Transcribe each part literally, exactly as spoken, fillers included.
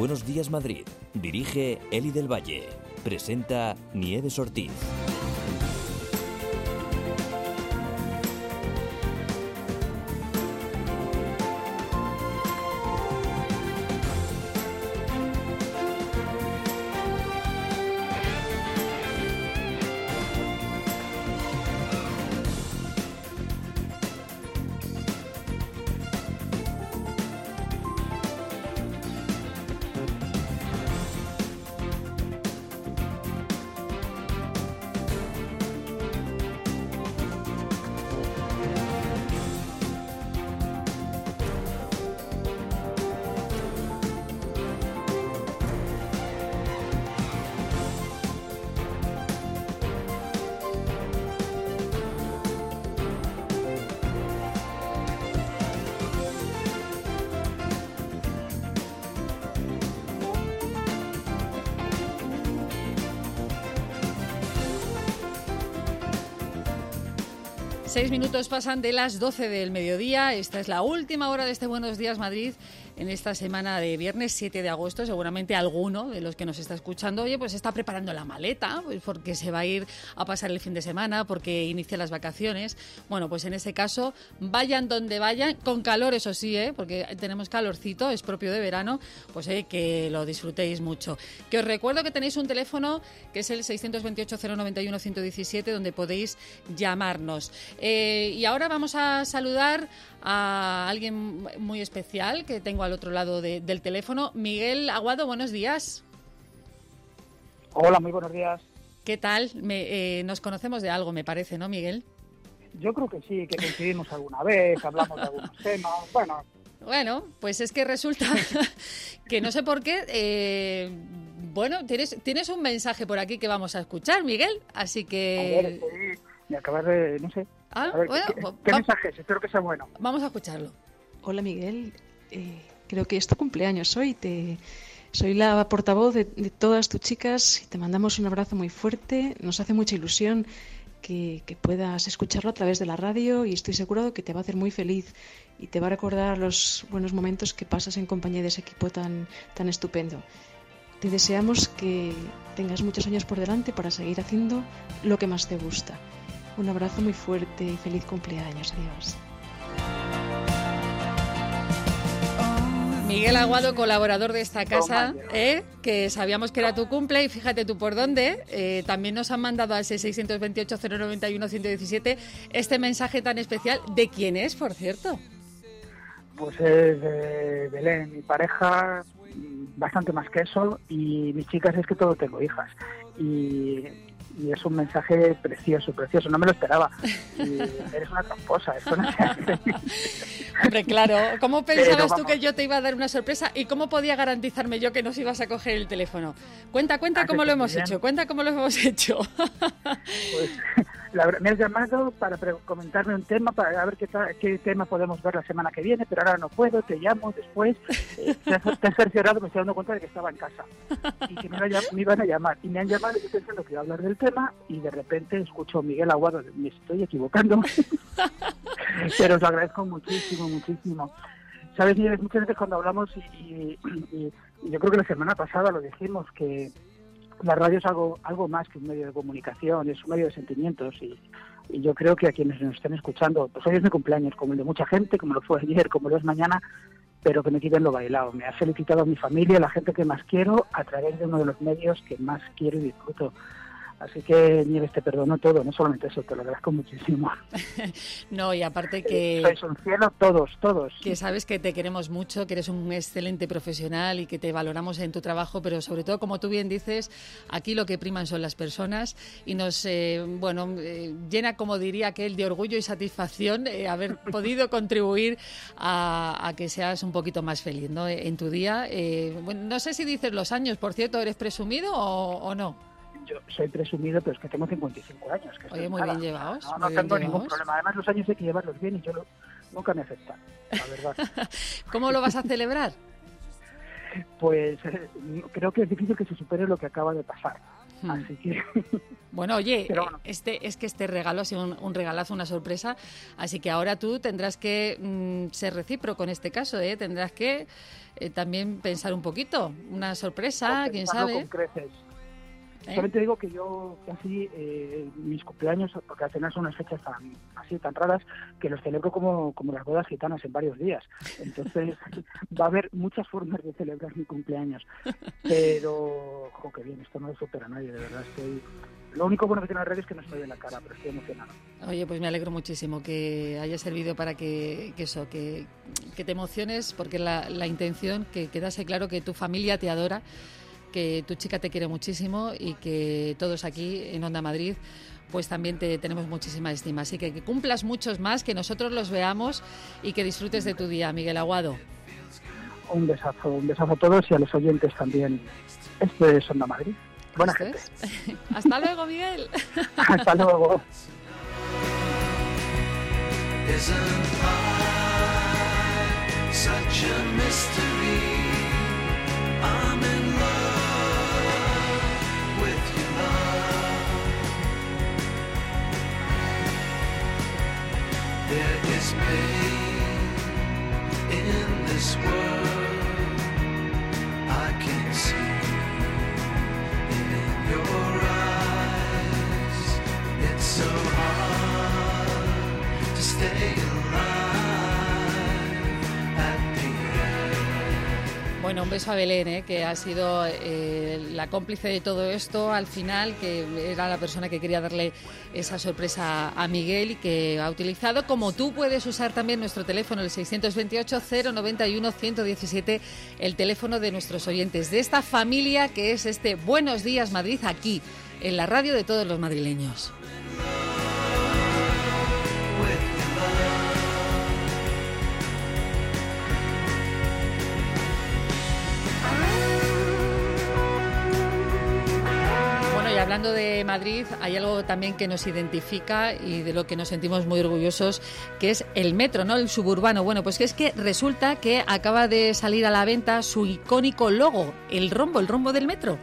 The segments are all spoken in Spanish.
Buenos Días Madrid. Dirige Eli del Valle. Presenta Nieves Ortiz. Seis minutos pasan de las doce del mediodía. Esta es la última hora de este Buenos Días Madrid en esta semana de viernes siete de agosto. Seguramente alguno de los que nos está escuchando, oye, pues está preparando la maleta, pues porque se va a ir a pasar el fin de semana, porque inicia las vacaciones. Bueno, pues en ese caso, vayan donde vayan, con calor, eso sí, ¿eh? Porque tenemos calorcito, es propio de verano, pues eh, que lo disfrutéis mucho. Que os recuerdo que tenéis un teléfono que es el seiscientos veintiocho, cero noventa y uno, ciento diecisiete, donde podéis llamarnos. Eh, y ahora vamos a saludar a alguien muy especial que tengo al otro lado de, del teléfono. Miguel Aguado, buenos días. Hola, muy buenos días. ¿Qué tal? Me, eh, nos conocemos de algo, me parece, ¿no, Miguel? Yo creo que sí, que coincidimos alguna vez, hablamos de algunos temas, bueno... Bueno, pues es que resulta que no sé por qué... Eh, bueno, tienes, tienes un mensaje por aquí que vamos a escuchar, Miguel, así que... A ver, sí, me acabas de... no sé... Ah, a ver, bueno, ¿qué, pues, qué va- mensaje es? Espero que sea bueno. Vamos a escucharlo. Hola Miguel, eh, creo que es tu cumpleaños hoy. Te, soy la portavoz de, de todas tus chicas y te mandamos un abrazo muy fuerte. Nos hace mucha ilusión que, que puedas escucharlo a través de la radio y estoy seguro que te va a hacer muy feliz y te va a recordar los buenos momentos que pasas en compañía de ese equipo tan, tan estupendo. Te deseamos que tengas muchos años por delante para seguir haciendo lo que más te gusta. Un abrazo muy fuerte y feliz cumpleaños. Adiós. Miguel Aguado, colaborador de esta casa, ¿eh? Que sabíamos que era tu cumple y fíjate tú por dónde. Eh, también nos han mandado al seiscientos veintiocho, cero noventa y uno, ciento diecisiete este mensaje tan especial. ¿De quién es, por cierto? Pues es de Belén, mi pareja, bastante más que eso, y mis chicas es que todo tengo hijas. Y... y es un mensaje precioso, precioso, no me lo esperaba. Y eres una tramposa, esto no se hace. Hombre, claro, ¿cómo pensabas Pero tú que yo te iba a dar una sorpresa y cómo podía garantizarme yo que nos ibas a coger el teléfono? Cuenta, cuenta Ah, cómo que lo hemos bien. hecho, cuenta cómo lo hemos hecho. Pues la verdad, me has llamado para pre- comentarme un tema, para ver qué, ta- qué tema podemos ver la semana que viene, pero ahora no puedo, te llamo después. Eh, te, has, te has cerciorado, me estoy dando cuenta de que estaba en casa y que me, iba a llam- me iban a llamar. Y me han llamado y yo pensando que iba a hablar del tema y de repente escucho Miguel Aguado, me estoy equivocando. Pero os lo agradezco muchísimo, muchísimo. Sabes, Nieves, muchas veces cuando hablamos, y, y, y- y yo creo que la semana pasada lo dijimos, que la radio es algo algo más que un medio de comunicación, es un medio de sentimientos y, y yo creo que a quienes nos estén escuchando, pues hoy es mi cumpleaños, como el de mucha gente, como lo fue ayer, como lo es mañana, pero que me quiten lo bailado. Me ha felicitado a mi familia, a la gente que más quiero, a través de uno de los medios que más quiero y disfruto. Así que, Nieves, te perdono todo, no solamente eso, te lo agradezco muchísimo. No, y aparte que... Sois un cielo todos, todos. Que sabes que te queremos mucho, que eres un excelente profesional y que te valoramos en tu trabajo, pero sobre todo, como tú bien dices, aquí lo que priman son las personas y nos, eh, bueno, eh, llena, como diría aquel, de orgullo y satisfacción eh, haber podido contribuir a, a que seas un poquito más feliz, ¿no? En tu día. Eh, bueno, no sé si dices los años, por cierto, ¿eres presumido o, o no? Yo soy presumido, pero es que tengo cincuenta y cinco años. Que Oye, muy nada. bien llevados. No, muy no bien tengo ningún llevados. problema. Además, los años hay que llevarlos bien y yo lo- nunca me afectan, la verdad. ¿Cómo lo vas a celebrar? Pues eh, creo que es difícil que se supere lo que acaba de pasar. Hmm. Así que... Bueno, oye, bueno. este es que este regalo ha sido un, un regalazo, una sorpresa, así que ahora tú tendrás que mm, ser recíproco en este caso, ¿eh? Tendrás que eh, también pensar un poquito, una sorpresa, quién sabe. Con creces. ¿Eh? Solamente digo que yo casi eh, mis cumpleaños, porque al final son unas fechas tan así tan raras, que los celebro como, como las bodas gitanas en varios días. Entonces va a haber muchas formas de celebrar mi cumpleaños. Pero, jo, qué bien, esto no lo supera a nadie, de verdad. Estoy... Lo único bueno que tiene la red es que no estoy en la cara, pero estoy emocionado. Oye, pues me alegro muchísimo que haya servido para que, que eso, que, que te emociones, porque la, la intención, que quedase claro que tu familia te adora, que tu chica te quiere muchísimo y que todos aquí en Onda Madrid pues también te tenemos muchísima estima. Así que que cumplas muchos más, que nosotros los veamos y que disfrutes de tu día, Miguel Aguado. Un besazo, un besazo a todos y a los oyentes también. Esto es Onda Madrid. Buena gente. Hasta luego, Miguel. Hasta luego. I'm in love with your love. There is pain in this world I can see, and in your eyes it's so hard to stay alive. Bueno, un beso a Belén, ¿eh? Que ha sido eh, la cómplice de todo esto al final, que era la persona que quería darle esa sorpresa a Miguel y que ha utilizado, como tú puedes usar también nuestro teléfono, el seiscientos veintiocho, cero noventa y uno, ciento diecisiete, el teléfono de nuestros oyentes, de esta familia que es este Buenos Días Madrid, aquí, en la radio de todos los madrileños. Hablando de Madrid, hay algo también que nos identifica y de lo que nos sentimos muy orgullosos, que es el metro, ¿no? El suburbano. Bueno, pues que es que resulta que acaba de salir a la venta su icónico logo, el rombo, el rombo del metro.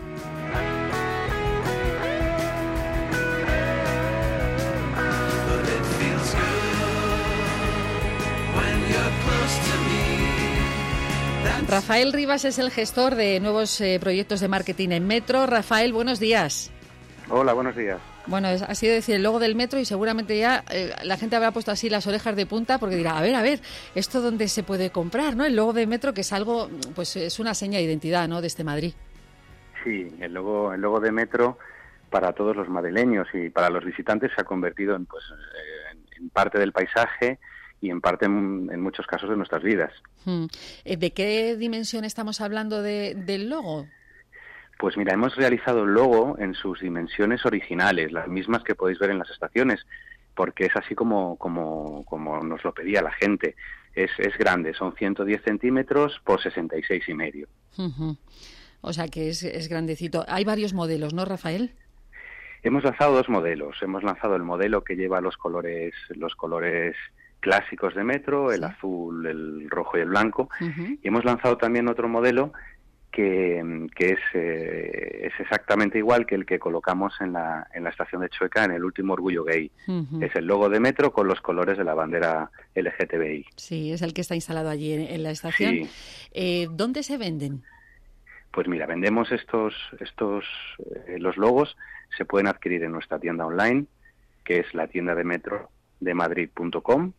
Rafael Rivas es el gestor de nuevos eh, proyectos de marketing en Metro. Rafael, buenos días. Hola, buenos días. Bueno, es, ha sido decir el logo del Metro y seguramente ya eh, la gente habrá puesto así las orejas de punta porque dirá, a ver, a ver, ¿esto dónde se puede comprar, no? El logo de Metro, que es algo, pues es una seña de identidad, ¿no?, de este Madrid. Sí, el logo, el logo de Metro para todos los madrileños y para los visitantes se ha convertido en, pues, eh, en, en parte del paisaje y en parte, en, en muchos casos, de nuestras vidas. Hmm. ¿De qué dimensión estamos hablando de, del logo? Pues mira, hemos realizado el logo en sus dimensiones originales, las mismas que podéis ver en las estaciones, porque es así como, como, como nos lo pedía la gente. Es, es grande, son ciento diez centímetros por sesenta y seis y medio. Uh-huh. O sea que es, es grandecito. Hay varios modelos, ¿no, Rafael? Hemos lanzado dos modelos. Hemos lanzado el modelo que lleva los colores, los colores clásicos de Metro, el sí. azul, el rojo y el blanco. Uh-huh. Y hemos lanzado también otro modelo que, que es, eh, es exactamente igual que el que colocamos en la, en la estación de Chueca, en el último Orgullo Gay. Uh-huh. Es el logo de Metro con los colores de la bandera L G T B I. Sí, es el que está instalado allí en, en la estación. Sí. Eh, ¿Dónde se venden? Pues mira, vendemos estos, estos eh, los logos, se pueden adquirir en nuestra tienda online, que es la tienda de metro de madrid punto com,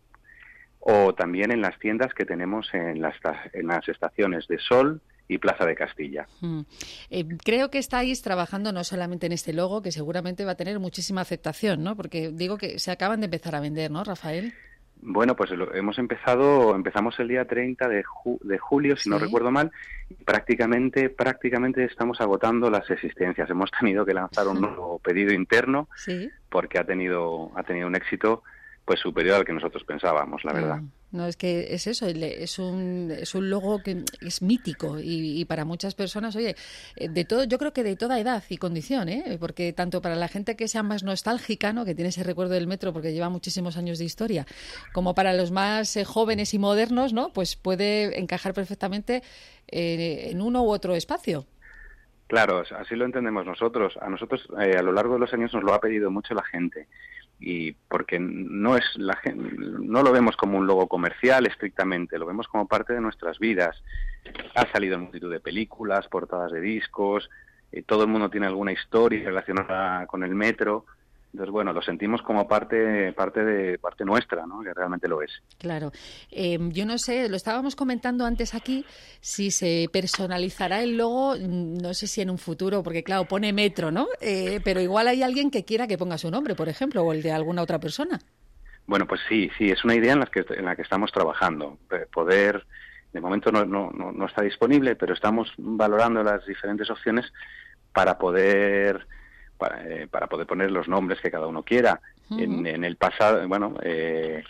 o también en las tiendas que tenemos en las, en las estaciones de Sol y Plaza de Castilla. Mm. Eh, creo que estáis trabajando no solamente en este logo, que seguramente va a tener muchísima aceptación, ¿no? Porque digo que se acaban de empezar a vender, ¿no, Rafael? Bueno, pues lo, hemos empezado, empezamos el día treinta de, ju, de julio, si ¿Sí? no recuerdo mal, y prácticamente, prácticamente estamos agotando las existencias. Hemos tenido que lanzar un nuevo pedido interno, ¿Sí? porque ha tenido, ha tenido un éxito pues superior al que nosotros pensábamos, la verdad. No, no es que es eso, es un, es un logo que es mítico y, y para muchas personas, oye, de todo, yo creo que de toda edad y condición, ¿eh? Porque tanto para la gente que sea más nostálgica, ¿no?, que tiene ese recuerdo del metro porque lleva muchísimos años de historia, como para los más eh, jóvenes y modernos, ¿no?, pues puede encajar perfectamente eh, en uno u otro espacio. Claro, así lo entendemos nosotros. A nosotros eh, a lo largo de los años nos lo ha pedido mucho la gente, y porque no es la gente, no lo vemos como un logo comercial estrictamente, lo vemos como parte de nuestras vidas. Ha salido en multitud de películas, portadas de discos, eh, todo el mundo tiene alguna historia relacionada con el metro. Entonces, bueno, lo sentimos como parte parte de parte nuestra, ¿no? Que realmente lo es. Claro. Eh, yo no sé, lo estábamos comentando antes aquí, si se personalizará el logo, no sé si en un futuro, porque claro, pone metro, ¿no? Eh, pero igual hay alguien que quiera que ponga su nombre, por ejemplo, o el de alguna otra persona. Bueno, pues sí, sí, es una idea en la que en la que estamos trabajando. Poder, de momento no, no, no está disponible, pero estamos valorando las diferentes opciones para poder... Para, eh, para poder poner los nombres que cada uno quiera. Uh-huh. En, en el pasado, bueno, eh,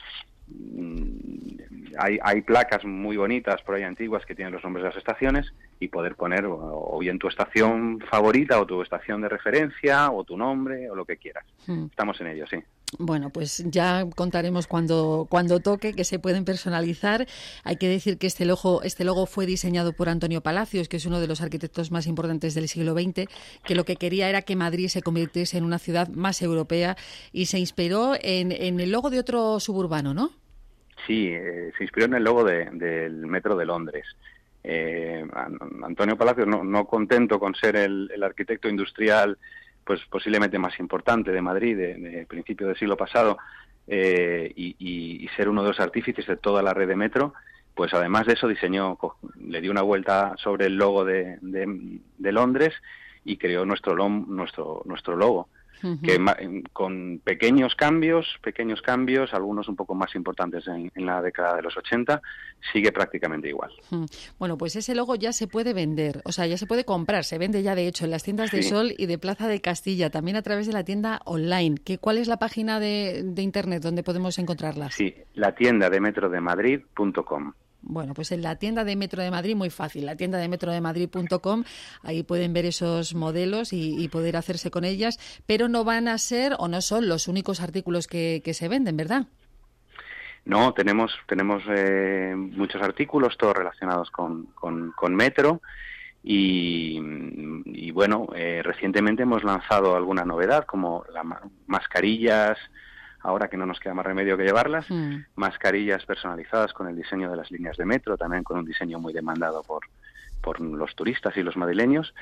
hay, hay placas muy bonitas por ahí antiguas que tienen los nombres de las estaciones, y poder poner o, o bien tu estación favorita o tu estación de referencia o tu nombre o lo que quieras. Uh-huh. Estamos en ello, sí. Bueno, pues ya contaremos cuando cuando toque, que se pueden personalizar. Hay que decir que este logo, este logo fue diseñado por Antonio Palacios, que es uno de los arquitectos más importantes del siglo veinte, que lo que quería era que Madrid se convirtiese en una ciudad más europea, y se inspiró en, en el logo de otro suburbano, ¿no? Sí, eh, se inspiró en el logo de, del Metro de Londres. Eh, Antonio Palacios, no, no contento con ser el, el arquitecto industrial pues posiblemente más importante de Madrid de, de principio del siglo pasado, eh, y, y, y ser uno de los artífices de toda la red de metro, pues además de eso diseñó, le dio una vuelta sobre el logo de, de, de Londres, y creó nuestro nuestro nuestro logo. Uh-huh. Que con pequeños cambios, pequeños cambios, algunos un poco más importantes en, en la década de los ochenta, sigue prácticamente igual. Uh-huh. Bueno, pues ese logo ya se puede vender, o sea, ya se puede comprar, se vende ya de hecho en las tiendas de sí. Sol y de Plaza de Castilla, también a través de la tienda online. ¿Qué, ¿Cuál es la página de, de internet donde podemos encontrarlas? Sí, la tienda de metro de madrid punto com. Bueno, pues en la tienda de Metro de Madrid, muy fácil, la tienda de metro de madrid punto com, ahí pueden ver esos modelos y, y poder hacerse con ellas, pero no van a ser o no son los únicos artículos que, que se venden, ¿verdad? No, tenemos tenemos eh, muchos artículos, todos relacionados con, con, con Metro, y, y bueno, eh, recientemente hemos lanzado alguna novedad, como las mascarillas, ahora que no nos queda más remedio que llevarlas, mm. mascarillas personalizadas con el diseño de las líneas de metro, también con un diseño muy demandado por, por los turistas y los madrileños.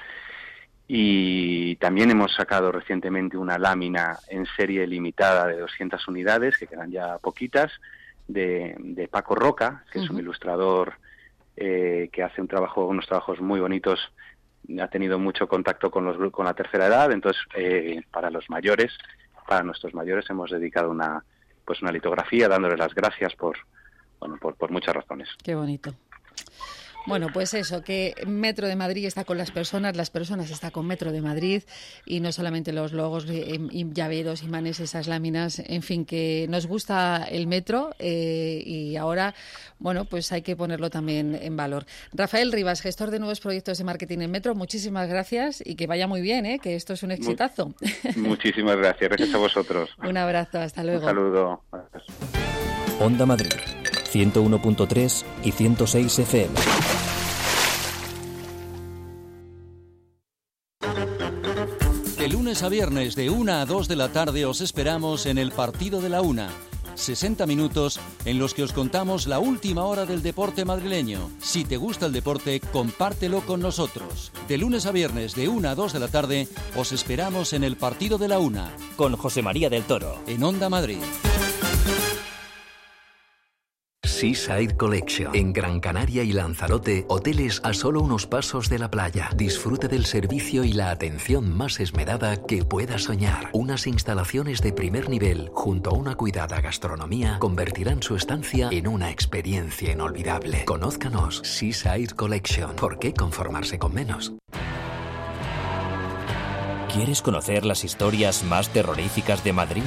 Y también hemos sacado recientemente una lámina en serie limitada de doscientas unidades, que quedan ya poquitas, de, de Paco Roca, que uh-huh. es un ilustrador eh, que hace un trabajo, unos trabajos muy bonitos, ha tenido mucho contacto con, los, con la tercera edad, entonces eh, para los mayores... Para nuestros mayores hemos dedicado una pues una litografía dándoles las gracias por bueno por, por muchas razones. Qué bonito. Bueno, pues eso, que Metro de Madrid está con las personas, las personas están con Metro de Madrid, y no solamente los logos, y llaveros, imanes, esas láminas, en fin, que nos gusta el metro, eh, y ahora, bueno, pues hay que ponerlo también en valor. Rafael Rivas, gestor de nuevos proyectos de marketing en Metro, muchísimas gracias, y que vaya muy bien, ¿eh? Que esto es un exitazo. Muchísimas gracias, gracias a vosotros. Un abrazo, hasta luego. Un saludo. Gracias. Onda Madrid, ciento uno punto tres y ciento seis F M. De lunes a viernes de una a dos de la tarde os esperamos en el Partido de la Una. sesenta minutos en los que os contamos la última hora del deporte madrileño. Si te gusta el deporte, compártelo con nosotros. De lunes a viernes de una a dos de la tarde os esperamos en el Partido de la Una. Con José María del Toro. En Onda Madrid. Seaside Collection. En Gran Canaria y Lanzarote, hoteles a solo unos pasos de la playa. Disfrute del servicio y la atención más esmerada que pueda soñar. Unas instalaciones de primer nivel, junto a una cuidada gastronomía, convertirán su estancia en una experiencia inolvidable. Conózcanos. Seaside Collection. ¿Por qué conformarse con menos? ¿Quieres conocer las historias más terroríficas de Madrid?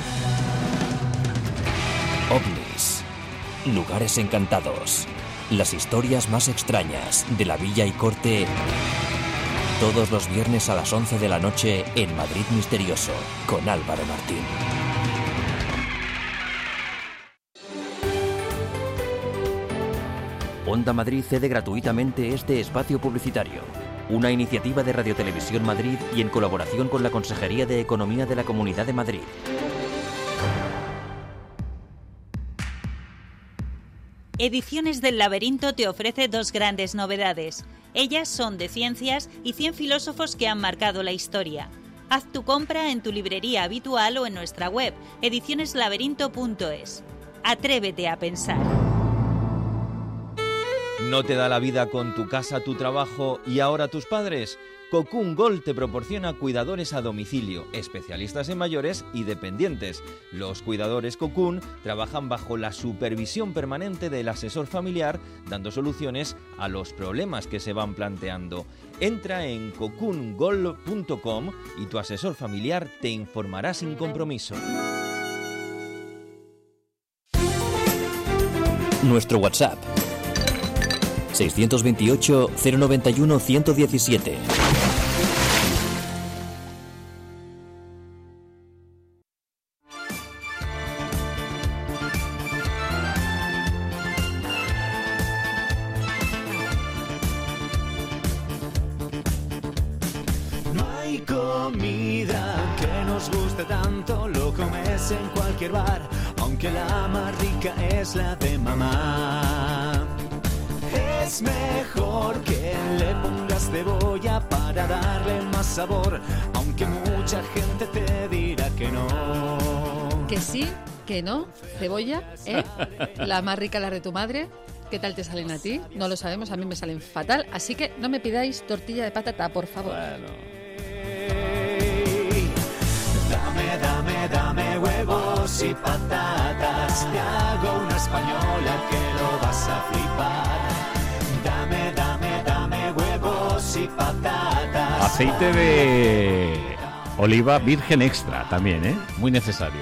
OVNIs. Lugares encantados. Las historias más extrañas de la Villa y Corte. Todos los viernes a las once de la noche en Madrid Misterioso, con Álvaro Martín. Onda Madrid cede gratuitamente este espacio publicitario. una iniciativa de Radio Televisión Madrid y en colaboración con la Consejería de Economía de la Comunidad de Madrid. Ediciones del Laberinto te ofrece dos grandes novedades. Ellas son de ciencias y cien filósofos que han marcado la historia. Haz tu compra en tu librería habitual o en nuestra web, ediciones laberinto punto es. Atrévete a pensar. ¿No te da la vida con tu casa, tu trabajo y ahora tus padres? Cocoon Gold te proporciona cuidadores a domicilio, especialistas en mayores y dependientes. Los cuidadores Cocoon trabajan bajo la supervisión permanente del asesor familiar, dando soluciones a los problemas que se van planteando. Entra en cocoon gold punto com y tu asesor familiar te informará sin compromiso. Nuestro WhatsApp seiscientos veintiocho, cero noventa y uno, ciento diecisiete. No hay comida que nos guste tanto, lo comes en cualquier bar, aunque la más rica es la de mamá. Es mejor que le pongas cebolla para darle más sabor, aunque mucha gente te dirá que no. Que sí, que no, cebolla, ¿eh? La más rica, la de tu madre. ¿Qué tal te salen a ti? No lo sabemos, a mí me salen fatal, así que no me pidáis tortilla de patata, por favor. Bueno. Dame, dame, dame huevos y patatas, te hago una española que lo vas a flipar. Dame, dame, dame huevos y patatas. Aceite de oliva virgen extra también, ¿eh? Muy necesario.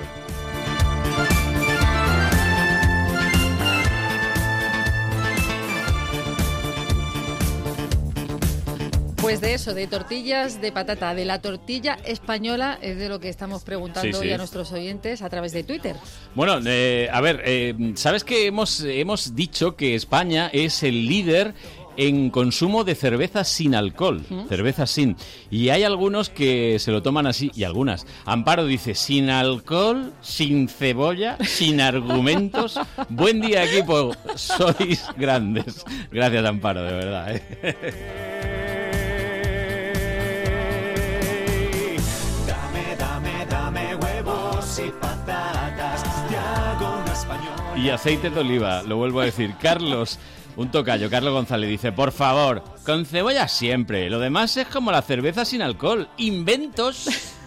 Pues de eso, de tortillas de patata, de la tortilla española, es de lo que estamos preguntando Sí, sí. hoy a nuestros oyentes a través de Twitter. Bueno, eh, a ver, eh, ¿sabes que hemos, hemos dicho que España es el líder en consumo de cerveza sin alcohol? ¿Mm? Cerveza sin. Y hay algunos que se lo toman así, y algunas. Amparo dice, sin alcohol, sin cebolla, sin argumentos. Buen día, equipo, sois grandes. Gracias, Amparo, de verdad, ¿eh? Y patatas, te hago una española. Y aceite de oliva, lo vuelvo a decir. Carlos, un tocayo, Carlos González dice, por favor, con cebolla siempre. Lo demás es como la cerveza sin alcohol. Inventos.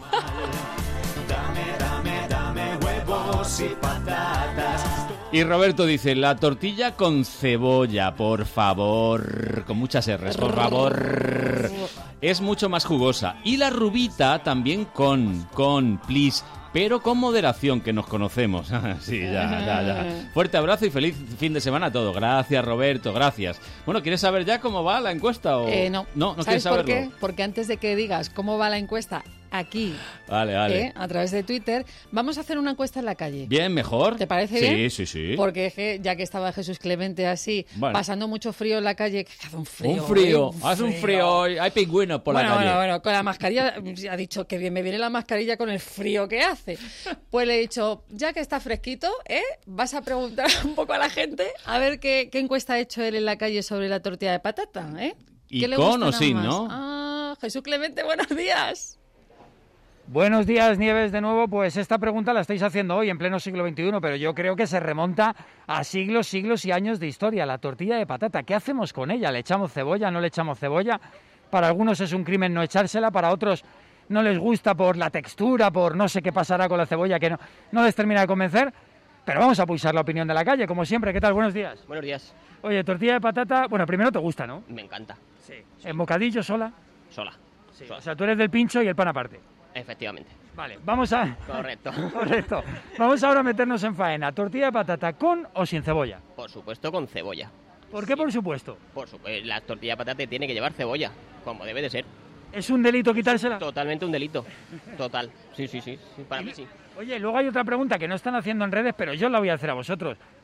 Dame, dame, dame huevos y patatas. Y Roberto dice, la tortilla con cebolla, por favor. Con muchas R's, por favor. Es mucho más jugosa. Y la rubita también con, con, please. Pero con moderación, que nos conocemos. Sí, ya, ya, ya. Fuerte abrazo y feliz fin de semana a todos. Gracias, Roberto, gracias. Bueno, ¿quieres saber ya cómo va la encuesta? O... Eh, no. No, no ¿Sabes quieres saberlo. por qué? Porque antes de que digas cómo va la encuesta aquí, Vale, vale. ¿eh? A través de Twitter, vamos a hacer una encuesta en la calle. Bien, mejor. ¿Te parece sí, bien? Sí, sí, sí. Porque es que, ya que estaba Jesús Clemente así, Bueno. pasando mucho frío en la calle, que hace un frío. Un frío, ¿eh? hace un frío hoy. Hay pingüinos por bueno, la calle. Bueno, bueno, con la mascarilla, ha dicho que bien me viene la mascarilla con el frío que hace. Pues le he dicho, ya que está fresquito, ¿eh? Vas a preguntar un poco a la gente a ver qué, qué encuesta ha hecho él en la calle sobre la tortilla de patata, ¿eh? Y ¿Qué le con gustará o sin, más? ¿no? Ah, Jesús Clemente, buenos días. Buenos días, Nieves, de nuevo. Pues esta pregunta la estáis haciendo hoy, en pleno siglo veintiuno, pero yo creo que se remonta a siglos, siglos y años de historia. La tortilla de patata, ¿qué hacemos con ella? ¿Le echamos cebolla? ¿No le echamos cebolla? Para algunos es un crimen no echársela, para otros no les gusta por la textura, por no sé qué pasará con la cebolla, que no, no les termina de convencer. Pero vamos a pulsar la opinión de la calle, como siempre. ¿Qué tal? Buenos días. Buenos días. Oye, tortilla de patata, bueno, primero te gusta, ¿no? Me encanta. Sí. ¿En bocadillo sola? Sola. Sí. Sola. O sea, tú eres del pincho y el pan aparte. Efectivamente. Vale, vamos a... Correcto. Correcto. Vamos ahora a meternos en faena. ¿Tortilla de patata con o sin cebolla? Por supuesto, con cebolla. ¿Por qué por supuesto? Por supuesto, la tortilla de patata tiene que llevar cebolla, como debe de ser. ¿Es un delito quitársela? Totalmente un delito. Total. Sí, sí, sí. sí para mí sí. Oye, luego hay otra pregunta que no están haciendo en redes, pero yo la voy a hacer a vosotros.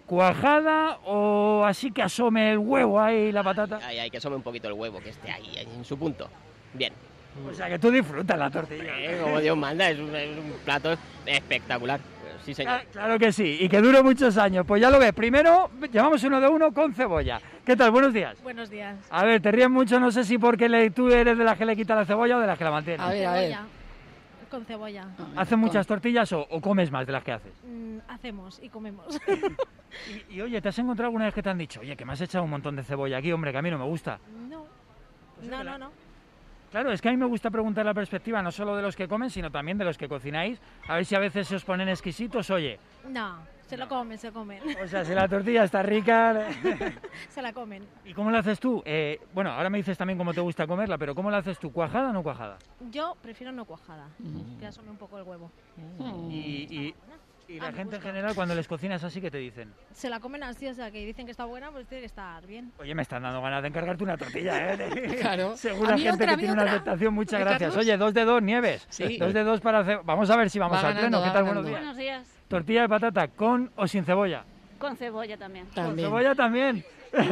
¿Cuajada o así que asome el huevo ahí la patata? Ay, ay, que asome un poquito el huevo, que esté ahí, ahí en su punto. Bien. O sea, que tú disfrutas la tortilla. Eh, como Dios manda, es un, es un plato espectacular. Sí, señor. Claro, claro que sí, y que dure muchos años. Pues ya lo ves, primero llevamos uno de uno con cebolla. ¿Qué tal? Buenos días. Buenos días. A ver, te ríes mucho, no sé si porque le, tú eres de las que le quita la cebolla o de las que la mantiene. A ver, a ver. Con cebolla. ¿Haces muchas tortillas o, o comes más de las que haces? Mm, hacemos y comemos. y, y oye, ¿te has encontrado alguna vez que te han dicho, oye, que me has echado un montón de cebolla aquí, hombre, que a mí no me gusta? No, Pues no, es que no, la- no. Claro, es que a mí me gusta preguntar la perspectiva no solo de los que comen, sino también de los que cocináis. A ver si a veces se os ponen exquisitos, oye. No, se lo comen, se comen. O sea, si la tortilla está rica... Se la comen. ¿Y cómo la haces tú? Eh, bueno, ahora me dices también cómo te gusta comerla, pero ¿cómo la haces tú? ¿Cuajada o no cuajada? Yo prefiero no cuajada, que asome un poco el huevo. Y, y- y A la mi gente en gusto. general, cuando les cocinas así, ¿qué te dicen? Se la comen así, o sea, que dicen que está buena, pues tiene que estar bien. Oye, me están dando ganas de encargarte una tortilla, ¿eh? Claro. Segura A mí gente otra, que a mí tiene una otra. aceptación. Muchas ¿Eh, gracias. Carlos? Oye, dos de dos, Nieves. Sí. Dos de dos para hacer... Vamos a ver si vamos Va al ganando, pleno. ¿Qué va tal? ganando. Buenos días. Buenos días. Tortilla de patata, ¿con o sin cebolla? Con cebolla también. Con cebolla también.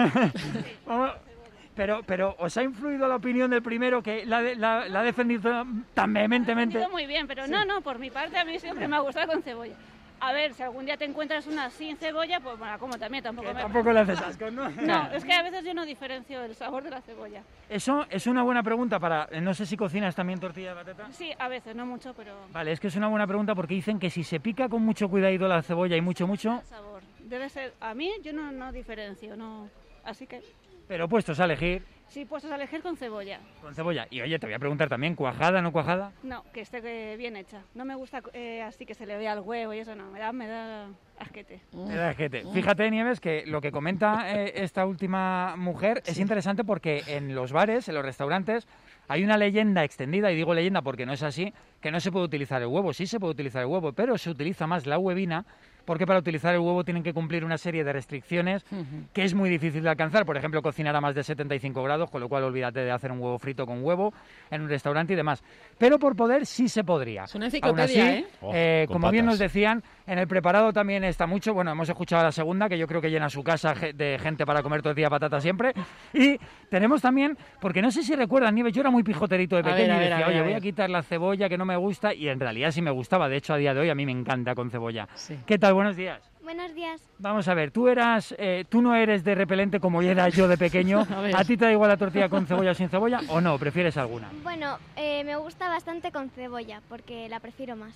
Vamos- Pero, pero, ¿os ha influido la opinión del primero que la, de- la, la ha defendido tan vehementemente? Ido muy bien, pero no, no, por mi parte a mí siempre me ha gustado con cebolla. A ver, si algún día te encuentras una sin cebolla, pues bueno, como también, tampoco me... Tampoco le haces asco, ¿no? No, es que a veces yo no diferencio el sabor de la cebolla. Eso es una buena pregunta para... No sé si cocinas también tortilla de patata. Sí, a veces, no mucho, pero... Vale, es que es una buena pregunta porque dicen que si se pica con mucho cuidadito la cebolla y mucho, mucho... sabor. Debe ser... A mí yo no, no diferencio, no... Así que... Pero puestos a elegir Sí, puestos a elegir con cebolla. con cebolla. Y oye, te voy a preguntar también, ¿cuajada, no cuajada? No, que esté eh, bien hecha. No me gusta eh, así que se le vea el huevo y eso no, me da, me da asquete. Me da asquete. Fíjate, Nieves, que lo que comenta eh, esta última mujer es interesante porque en los bares, en los restaurantes, hay una leyenda extendida, y digo leyenda porque no es así, que no se puede utilizar el huevo. Sí se puede utilizar el huevo, pero se utiliza más la huevina porque para utilizar el huevo tienen que cumplir una serie de restricciones que es muy difícil de alcanzar. Por ejemplo, cocinar a más de setenta y cinco grados, con lo cual olvídate de hacer un huevo frito con huevo en un restaurante y demás. Pero por poder sí se podría. Es una Aún enciclopedia, así, ¿eh? Oh, eh, con como bien patas. nos decían, en el preparado también está mucho. Bueno, hemos escuchado la segunda, que yo creo que llena su casa ge- de gente para comer tortilla de patata siempre. Y tenemos también, porque no sé si recuerdan, Nieves, yo era muy pijoterito de A ver, pequeño a y ver, decía, a ver, oye, a voy a ver. quitar la cebolla que no me gusta, y en realidad sí me gustaba. De hecho, a día de hoy a mí me encanta con cebolla. ¿Qué tal? Buenos días. Buenos días. Vamos a ver, tú eras, eh, tú no eres de repelente como era yo de pequeño. A ver. ¿A ti te da igual la tortilla con cebolla o sin cebolla o no? ¿Prefieres alguna? Bueno, eh, me gusta bastante con cebolla porque la prefiero más.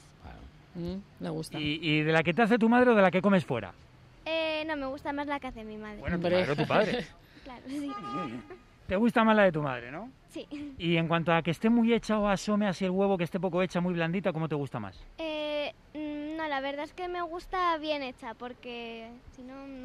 me gusta. ¿Y, y de la que te hace tu madre o de la que comes fuera? Eh, no, me gusta más la que hace mi madre. Bueno, tu madre o tu padre. Claro, sí. ¿Te gusta más la de tu madre, no? Sí. Y en cuanto a que esté muy hecha o asome así el huevo, que esté poco hecha, muy blandita, ¿cómo te gusta más? Eh, mm, no, la verdad es que me gusta bien hecha porque si no, no...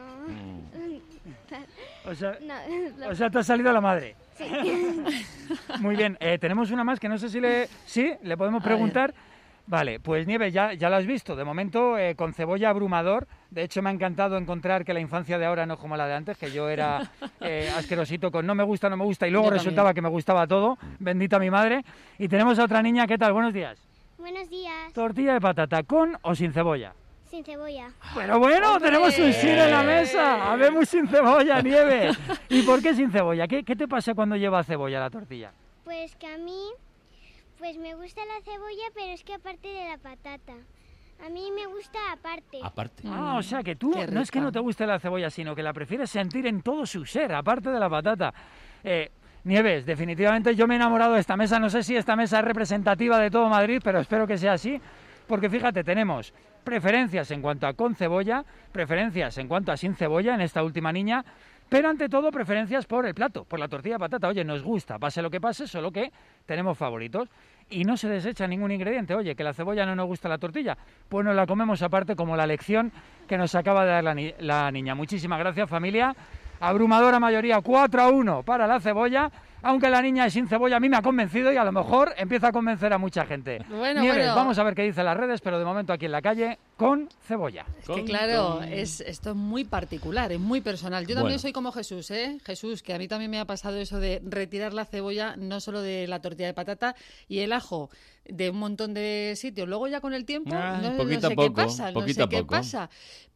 O sea, No, lo- o sea, te ha salido la madre. Sí. Muy bien, eh, tenemos una más que no sé si le... ¿Sí? ¿Le podemos A ver. preguntar? Vale, pues Nieves, ya, ya lo has visto. De momento, eh, con cebolla abrumador. De hecho, me ha encantado encontrar que la infancia de ahora no es como la de antes, que yo era eh, asquerosito con no me gusta, no me gusta, y luego Yo también. resultaba que me gustaba todo. Bendita mi madre. Y tenemos a otra niña, ¿qué tal? Buenos días. Buenos días. Tortilla de patata, ¿con o sin cebolla? Sin cebolla. Pero bueno, tenemos un sí en la mesa. Habemos sin cebolla, Nieves. ¿Y por qué sin cebolla? ¿Qué, qué te pasa cuando lleva cebolla la tortilla? Pues que a mí, pues me gusta la cebolla, pero es que aparte de la patata. A mí me gusta aparte. Aparte. Ah, o sea que tú Qué no es que rica. no te guste la cebolla, sino que la prefieres sentir en todo su ser, aparte de la patata. Eh, Nieves, definitivamente yo me he enamorado de esta mesa. No sé si esta mesa es representativa de todo Madrid, pero espero que sea así. Porque fíjate, tenemos preferencias en cuanto a con cebolla, preferencias en cuanto a sin cebolla en esta última niña, pero ante todo preferencias por el plato, por la tortilla de patata. Oye, nos gusta, pase lo que pase, solo que tenemos favoritos. Y no se desecha ningún ingrediente. Oye, que la cebolla no nos gusta la tortilla, pues nos la comemos aparte, como la lección que nos acaba de dar la, ni- la niña. Muchísimas gracias, familia. Abrumadora mayoría, cuatro a uno para la cebolla. Aunque la niña es sin cebolla, a mí me ha convencido y a lo mejor empieza a convencer a mucha gente. Bueno, Nieves, bueno. vamos a ver qué dicen las redes, pero de momento aquí en la calle, con cebolla. Es que claro, es, esto es muy particular, es muy personal. Yo también Bueno. soy como Jesús, ¿eh? Jesús, que a mí también me ha pasado eso de retirar la cebolla, no solo de la tortilla de patata y el ajo de un montón de sitios. Luego ya con el tiempo, Ah, no, no poquito sé a qué poco, pasa, no poquito sé a qué poco. pasa.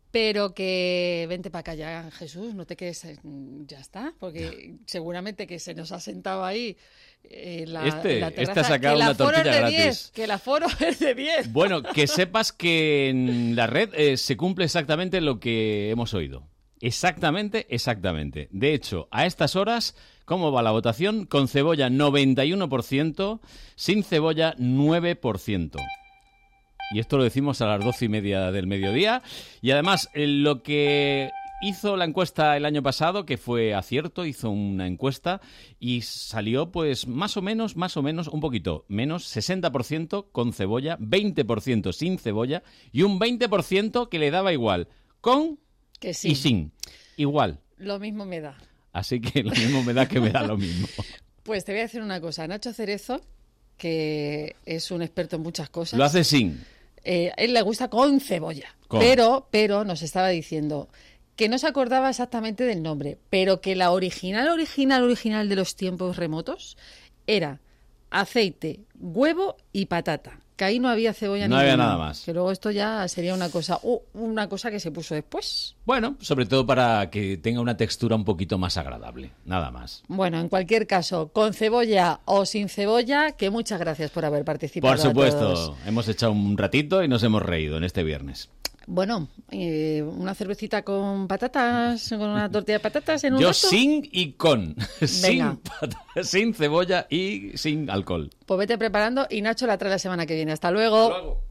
Pero que vente para acá ya, Jesús, no te quedes, ya está, porque seguramente que se nos ha sentado ahí eh, la, este, la terraza, este ha sacado que una el aforo tortilla es de gratis. diez, que el aforo es de diez. Bueno, que sepas que en la red eh, se cumple exactamente lo que hemos oído. Exactamente, exactamente. De hecho, a estas horas, ¿cómo va la votación? Con cebolla noventa y uno por ciento, sin cebolla nueve por ciento. Y esto lo decimos a las doce y media del mediodía. Y además, eh, lo que hizo la encuesta el año pasado, que fue acierto, hizo una encuesta y salió pues más o menos, más o menos, un poquito menos, sesenta por ciento con cebolla, veinte por ciento sin cebolla y un veinte por ciento que le daba igual, con que sí. y sin. Igual. Lo mismo me da. Así que lo mismo me da que me da lo mismo. Pues te voy a decir una cosa. Nacho Cerezo, que es un experto en muchas cosas. Lo hace sin. Eh, a él le gusta con cebolla, con. pero pero nos estaba diciendo que no se acordaba exactamente del nombre, pero que la original, original, original de los tiempos remotos era aceite, huevo y patata. Que ahí no había cebolla no ninguna. había nada más. Que luego esto ya sería una cosa, uh, una cosa que se puso después. Bueno, sobre todo para que tenga una textura un poquito más agradable, nada más. Bueno, en cualquier caso, con cebolla o sin cebolla, que muchas gracias por haber participado. Por supuesto, hemos echado un ratito y nos hemos reído en este viernes. Bueno, eh, una cervecita con patatas, con una tortilla de patatas en un Yo rato. sin y con, sin, patatas, sin cebolla y sin alcohol. Pues vete preparando y Nacho la trae la semana que viene. Hasta luego. Hasta luego.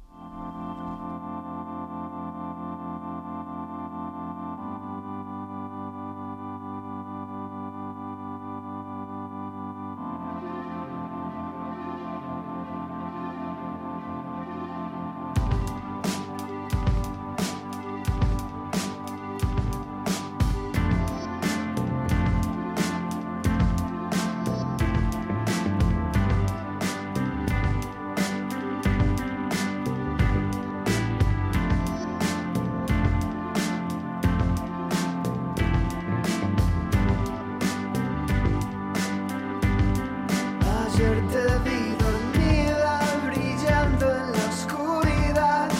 Ayer te vi dormida, brillando en la oscuridad,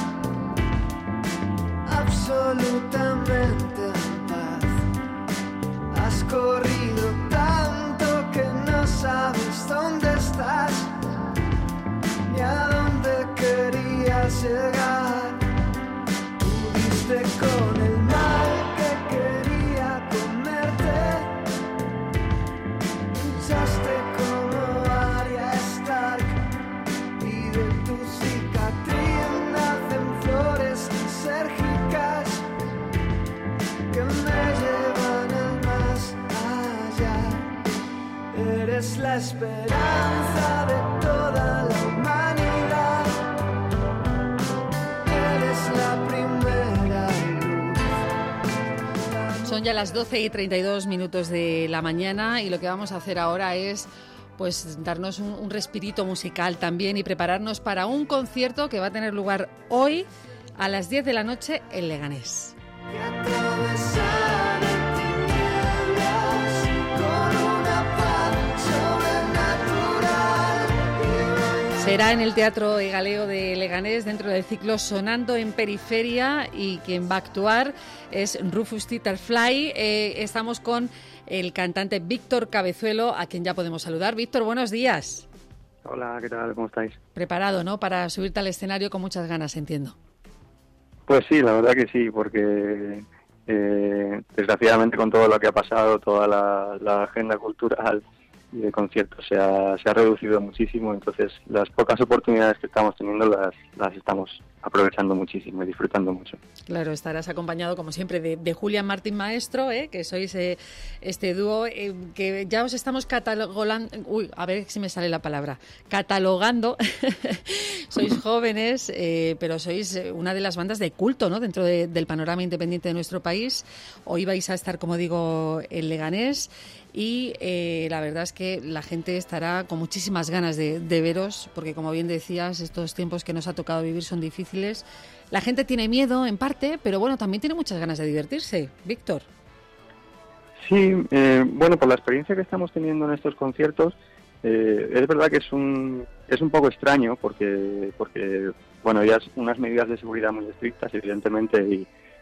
absolutamente en paz. Has corrido tanto que no sabes dónde estás, ni a dónde querías llegar. Pudiste con el mal que quería comerte, luchaste como Arya Stark, y de tu cicatriz nacen flores lisérgicas que me llevan al más allá. Eres la esperanza de toda la humanidad, eres la primera luz. Son ya las doce y treinta y dos minutos de la mañana y lo que vamos a hacer ahora es pues darnos un, un respirito musical también y prepararnos para un concierto que va a tener lugar hoy a las diez de la noche en Leganés. Será en el Teatro Egaleo de Leganés, dentro del ciclo Sonando en Periferia, y quien va a actuar es Rufus Titterfly. Eh, estamos con el cantante Víctor Cabezuelo, a quien ya podemos saludar. Víctor, buenos días. Hola, ¿qué tal? ¿Cómo estáis? Preparado, ¿no?, para subirte al escenario con muchas ganas, entiendo. Pues sí, la verdad que sí, porque eh, desgraciadamente con todo lo que ha pasado, toda la, la agenda cultural y de conciertos se ha, se ha reducido muchísimo, entonces las pocas oportunidades que estamos teniendo las, las estamos aprovechando muchísimo y disfrutando mucho. Claro, estarás acompañado como siempre de, de Julián Martín Maestro, ¿eh? Que sois eh, este dúo eh, que ya os estamos catalogando, uy, a ver si me sale la palabra, catalogando. Sois jóvenes, eh, pero sois una de las bandas de culto, ¿no?, dentro de, del panorama independiente de nuestro país. Hoy vais a estar, como digo, en Leganés. Y eh, la verdad es que la gente estará con muchísimas ganas de, de veros, porque como bien decías, estos tiempos que nos ha tocado vivir son difíciles. La gente tiene miedo en parte, pero bueno, también tiene muchas ganas de divertirse. Víctor. Sí, eh, bueno, por la experiencia que estamos teniendo en estos conciertos, eh, es verdad que es un es un poco extraño porque porque bueno, ya unas medidas de seguridad muy estrictas, evidentemente, y,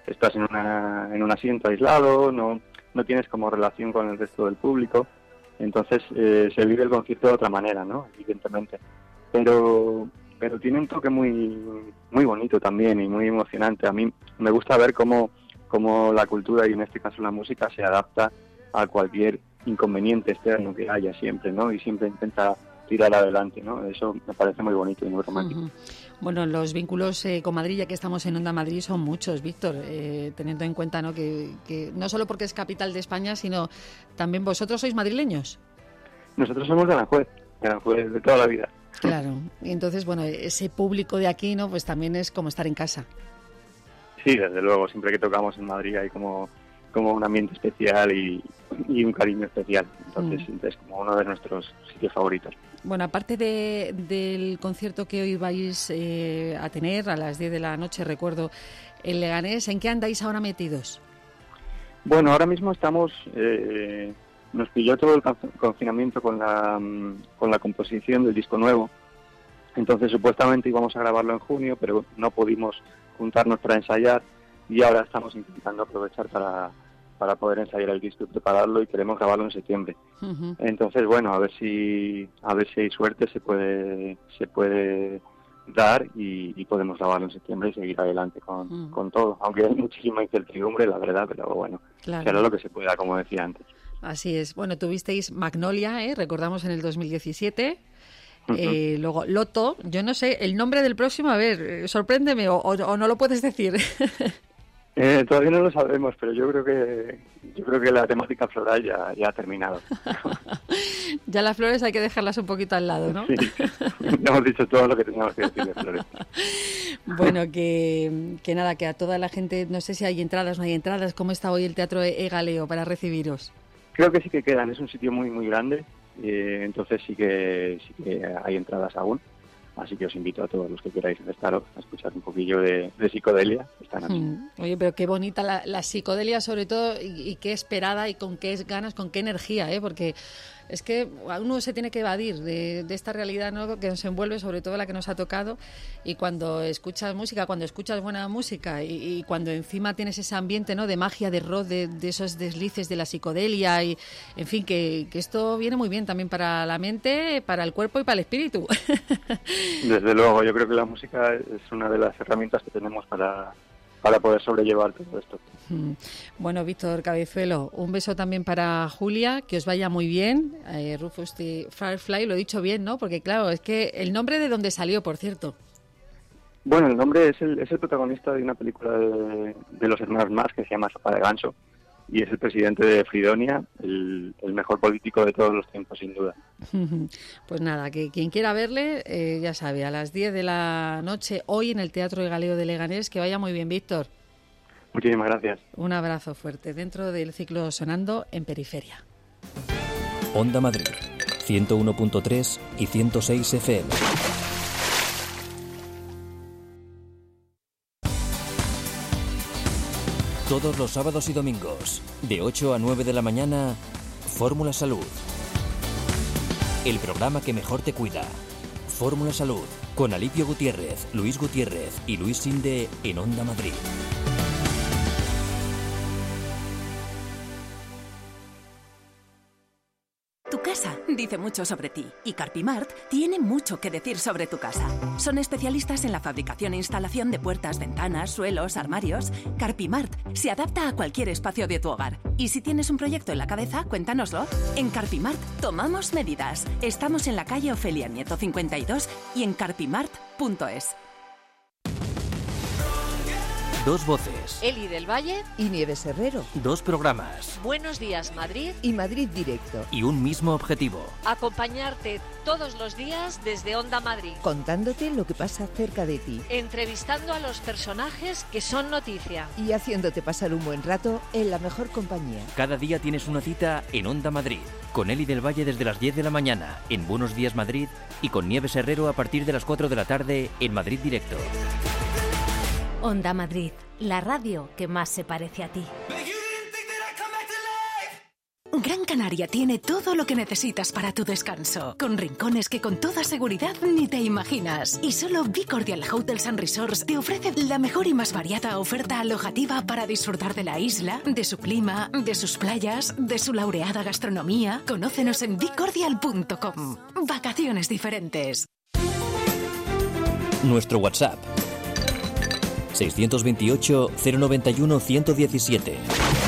estás en, una, en un asiento aislado, no, no tienes como relación con el resto del público, entonces eh, se vive el concierto de otra manera, ¿no? Evidentemente. Pero, pero tiene un toque muy, muy bonito también y muy emocionante. A mí me gusta ver cómo, cómo la cultura, y en este caso la música, se adapta a cualquier inconveniente externo que haya siempre, ¿no? Y siempre intenta tirar adelante, ¿no? Eso me parece muy bonito y muy romántico. Uh-huh. Bueno, los vínculos eh, con Madrid, ya que estamos en Onda Madrid, son muchos, Víctor, eh, teniendo en cuenta, ¿no? Que, que no solo porque es capital de España, sino también vosotros sois madrileños. Nosotros somos de Aranjuez, de Aranjuez de toda la vida. Claro, y entonces, bueno, ese público de aquí, ¿no? Pues también es como estar en casa. Sí, desde luego, siempre que tocamos en Madrid hay como, como un ambiente especial y, y un cariño especial, entonces mm. es como uno de nuestros sitios favoritos. Bueno, aparte de, del concierto que hoy vais eh, a tener a las diez de la noche, recuerdo, en Leganés, ¿en qué andáis ahora metidos? Bueno, ahora mismo estamos, eh, nos pilló todo el confinamiento con la, con la composición del disco nuevo, entonces supuestamente íbamos a grabarlo en junio, pero no pudimos juntarnos para ensayar y ahora estamos intentando aprovechar para... para poder ensayar el disco y prepararlo, y queremos grabarlo en septiembre. Uh-huh. Entonces, bueno, a ver si a ver si hay suerte, se puede se puede dar y, y podemos grabarlo en septiembre y seguir adelante con, uh-huh. con todo. Aunque hay muchísima incertidumbre, la verdad, pero bueno, claro. será lo que se pueda, como decía antes. Así es. Bueno, tuvisteis Magnolia, ¿eh? Recordamos en el dos mil diecisiete. Uh-huh. Eh, luego Loto. Yo no sé, el nombre del próximo, a ver, sorpréndeme o, o, o no lo puedes decir. Eh, todavía no lo sabemos, pero yo creo que yo creo que la temática floral ya, ya ha terminado. Ya las flores hay que dejarlas un poquito al lado, ¿no? Sí, hemos dicho todo lo que teníamos que decir de flores. Bueno, que, que nada, que a toda la gente, no sé si hay entradas o no hay entradas, ¿cómo está hoy el Teatro Egaleo para recibiros? Creo que sí que quedan, es un sitio muy muy grande, eh, entonces sí que sí que hay entradas aún. Así que os invito a todos los que queráis estaros a escuchar un poquillo de, de psicodelia. Están aquí. Hmm. Oye, pero qué bonita la, la psicodelia, sobre todo, y, y qué esperada y con qué ganas, con qué energía, ¿eh? Porque es que uno se tiene que evadir de, de esta realidad, ¿no? Que nos envuelve, sobre todo la que nos ha tocado, y cuando escuchas música, cuando escuchas buena música y, y cuando encima tienes ese ambiente, ¿no? De magia, de rock, de, de esos deslices de la psicodelia, y en fin, que, que esto viene muy bien también para la mente, para el cuerpo y para el espíritu. Desde luego, yo creo que la música es una de las herramientas que tenemos para, para poder sobrellevar todo esto. Bueno, Víctor Cabezuelo, un beso también para Julia, que os vaya muy bien. Eh, Rufus the Firefly, lo he dicho bien, ¿no? Porque claro, es que el nombre de dónde salió, por cierto. Bueno, el nombre es el, es el protagonista de una película de, de los hermanos Marx que se llama Sopa de Ganso, y es el presidente de Fridonia, el, el mejor político de todos los tiempos, sin duda. Pues nada, que quien quiera verle, eh, ya sabe, a las diez de la noche, hoy en el Teatro Egaleo de Leganés. Que vaya muy bien, Víctor. Muchísimas gracias. Un abrazo fuerte dentro del ciclo Sonando en Periferia. Onda Madrid, ciento uno punto tres y ciento seis F M. Todos los sábados y domingos, de ocho a nueve de la mañana, Fórmula Salud. El programa que mejor te cuida. Fórmula Salud, con Alipio Gutiérrez, Luis Gutiérrez y Luis Sinde en Onda Madrid. Tu casa dice mucho sobre ti y Carpimart tiene mucho que decir sobre tu casa. Son especialistas en la fabricación e instalación de puertas, ventanas, suelos, armarios. Carpimart se adapta a cualquier espacio de tu hogar. Y si tienes un proyecto en la cabeza, cuéntanoslo. En Carpimart tomamos medidas. Estamos en la calle Ofelia Nieto cincuenta y dos y en carpimart punto es. Dos voces. Eli del Valle y Nieves Herrero. Dos programas. Buenos días, Madrid y Madrid Directo. Y un mismo objetivo. Acompañarte todos los días desde Onda Madrid. Contándote lo que pasa cerca de ti. Entrevistando a los personajes que son noticia. Y haciéndote pasar un buen rato en la mejor compañía. Cada día tienes una cita en Onda Madrid. Con Eli del Valle desde las diez de la mañana en Buenos Días Madrid. Y con Nieves Herrero a partir de las cuatro de la tarde en Madrid Directo. Onda Madrid, la radio que más se parece a ti. Gran Canaria tiene todo lo que necesitas para tu descanso, con rincones que con toda seguridad ni te imaginas. Y solo Be Cordial Hotels and Resorts te ofrece la mejor y más variada oferta alojativa para disfrutar de la isla, de su clima, de sus playas, de su laureada gastronomía. Conócenos en be cordial punto com. Vacaciones diferentes. Nuestro WhatsApp seiscientos veintiocho, cero noventa y uno, ciento diecisiete.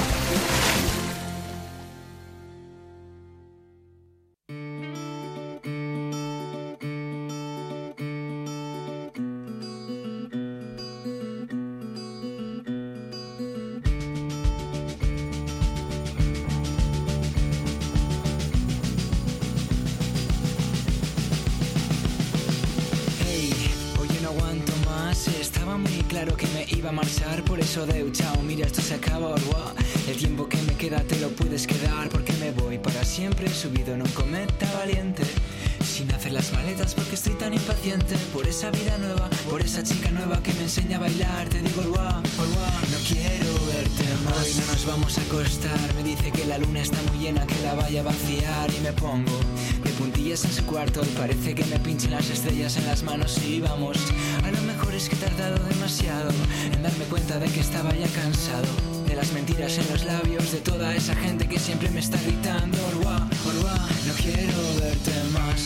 Subido en un cometa valiente, sin hacer las maletas porque estoy tan impaciente por esa vida nueva, por esa chica nueva que me enseña a bailar. Te digo, guau, guau, no quiero verte más. Hoy no nos vamos a acostar. Me dice que la luna está muy llena, que la vaya a vaciar. Y me pongo de puntillas en su cuarto y parece que me pinchen las estrellas en las manos. Y vamos, a lo mejor es que he tardado demasiado en darme cuenta de que estaba ya cansado de las mentiras en los labios de toda esa gente que siempre me está gritando, Orwa, Orwa, no quiero verte más.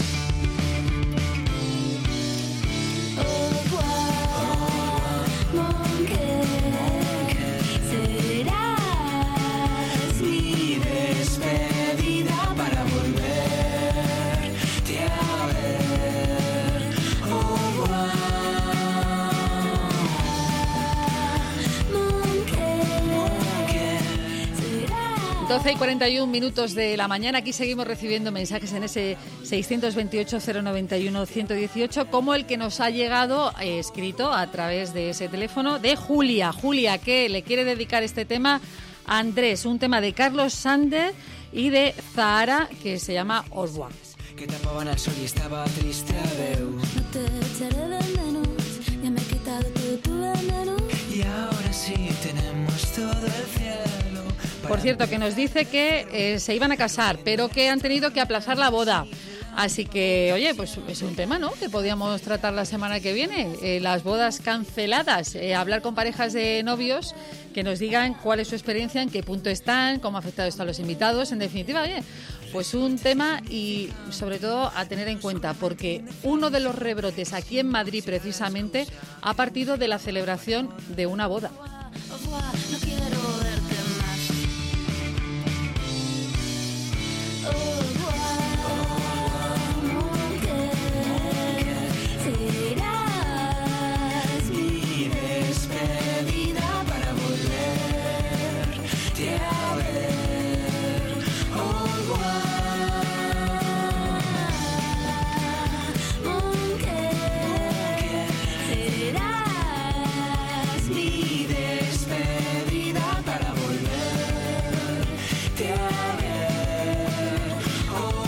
Serás mi despedida para volverte a ver. doce y cuarenta y un minutos de la mañana. Aquí seguimos recibiendo mensajes en ese seiscientos veintiocho, cero noventa y uno, ciento dieciocho, como el que nos ha llegado eh, escrito a través de ese teléfono de Julia. Julia, que le quiere dedicar este tema a Andrés, un tema de Carlos Sander y de Zahara, que se llama Orwa. Que tapaban al sol y estaba triste, adeu. No te echaré de menos, ya me he quitado todo tu veneno. Y ahora sí tenemos todo el cielo. Por cierto, que nos dice que eh, se iban a casar, pero que han tenido que aplazar la boda. Así que, oye, pues es un tema, ¿no?, que podíamos tratar la semana que viene. Eh, las bodas canceladas. Eh, hablar con parejas de novios que nos digan cuál es su experiencia, en qué punto están, cómo ha afectado esto a los invitados. En definitiva, oye, pues un tema y sobre todo a tener en cuenta, porque uno de los rebrotes aquí en Madrid precisamente ha partido de la celebración de una boda. No quiero verte más. Serás mi despedida para volverte a ver. Oh, serás mi despedida para volverte a ver. Oh,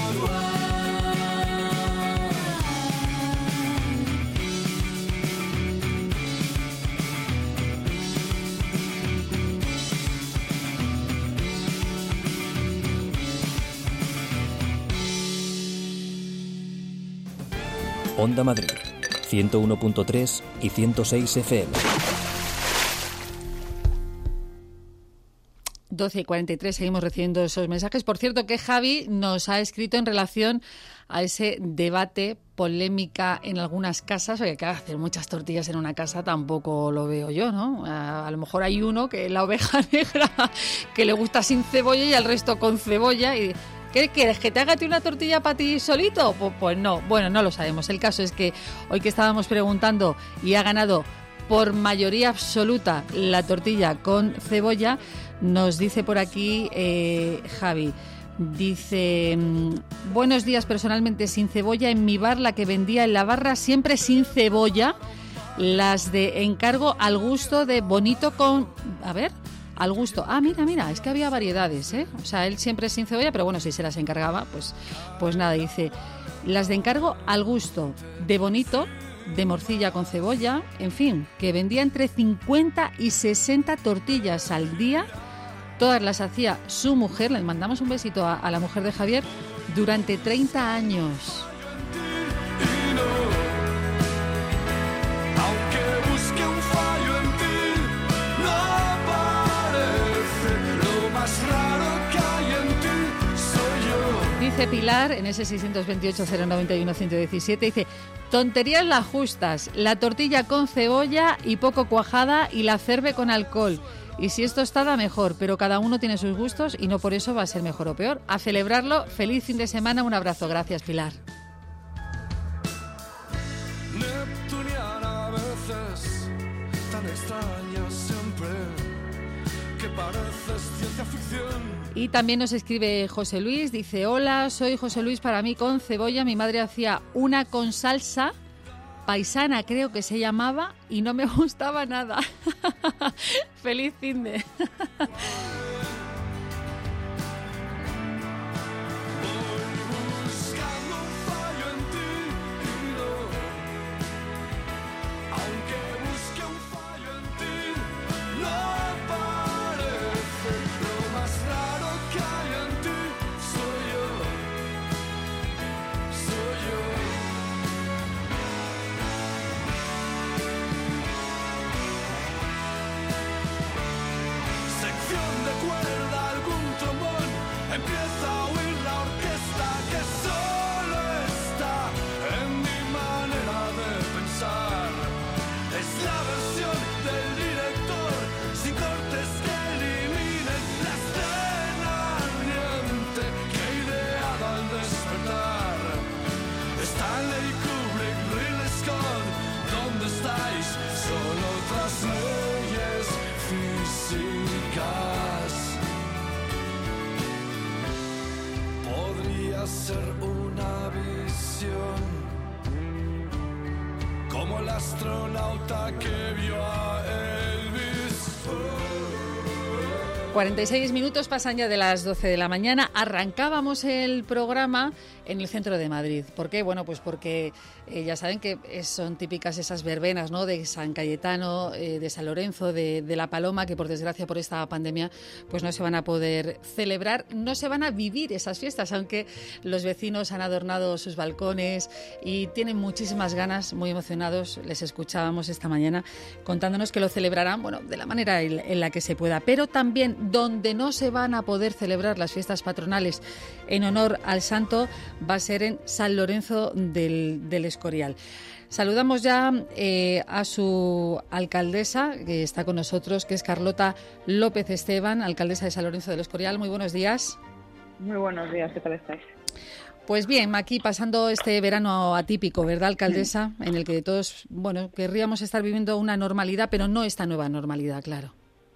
Onda Madrid, ciento uno punto tres y ciento seis F M. doce y cuarenta y tres, seguimos recibiendo esos mensajes. Por cierto, que Javi nos ha escrito en relación a ese debate, polémica en algunas casas. Oye, que hacer muchas tortillas en una casa tampoco lo veo yo, ¿no? A, a lo mejor hay uno, que es la oveja negra, que le gusta sin cebolla y al resto con cebolla. Y ¿qué quieres? ¿Que te haga una tortilla para ti solito? Pues, pues no, bueno, no lo sabemos. El caso es que hoy que estábamos preguntando y ha ganado por mayoría absoluta la tortilla con cebolla, nos dice por aquí eh, Javi, dice: buenos días, personalmente sin cebolla, en mi bar la que vendía en la barra siempre sin cebolla, las de encargo al gusto de bonito con... A ver... Al gusto. Ah, mira, mira, es que había variedades, ¿eh? O sea, él siempre sin cebolla, pero bueno, si se las encargaba, pues, pues nada, dice, las de encargo al gusto de bonito, de morcilla con cebolla, en fin, que vendía entre cincuenta y sesenta tortillas al día Todas las hacía su mujer, le mandamos un besito a, a la mujer de Javier, durante treinta años. Aunque busque un fallo en ti, no aparece lo más raro que hay en ti, soy yo. Dice Pilar, en ese seiscientos veintiocho cero noventa y uno ciento diecisiete, dice, tonterías las justas, la tortilla con cebolla y poco cuajada y la cerve con alcohol. Y si es tostada, mejor, pero cada uno tiene sus gustos y no por eso va a ser mejor o peor. A celebrarlo, feliz fin de semana, un abrazo. Gracias, Pilar. Neptuniana a veces, tan extraña siempre, que pareces ciencia ficción. Y también nos escribe José Luis, dice, hola, soy José Luis, para mí con cebolla, mi madre hacía una con salsa, paisana creo que se llamaba, y no me gustaba nada. Feliz fin de... Ser una visión como el astronauta que vio a Elvis. cuarenta y seis minutos pasan ya de las doce de la mañana. Arrancábamos el programa en el centro de Madrid. ¿Por qué? Bueno, pues porque eh, ya saben que son típicas esas verbenas, ¿no?, de San Cayetano, eh, de San Lorenzo, de, de La Paloma, que por desgracia por esta pandemia pues no se van a poder celebrar, no se van a vivir esas fiestas, aunque los vecinos han adornado sus balcones y tienen muchísimas ganas, muy emocionados. Les escuchábamos esta mañana contándonos que lo celebrarán, bueno, de la manera en, en la que se pueda, pero también donde no se van a poder celebrar las fiestas patronales en honor al santo va a ser en San Lorenzo del, del Escorial. Saludamos ya eh, a su alcaldesa, que está con nosotros, que es Carlota López Esteban, alcaldesa de San Lorenzo del Escorial. Muy buenos días. Muy buenos días, ¿qué tal estáis? Pues bien, aquí pasando este verano atípico, ¿verdad, alcaldesa? En el que todos, bueno, querríamos estar viviendo una normalidad, pero no esta nueva normalidad, claro.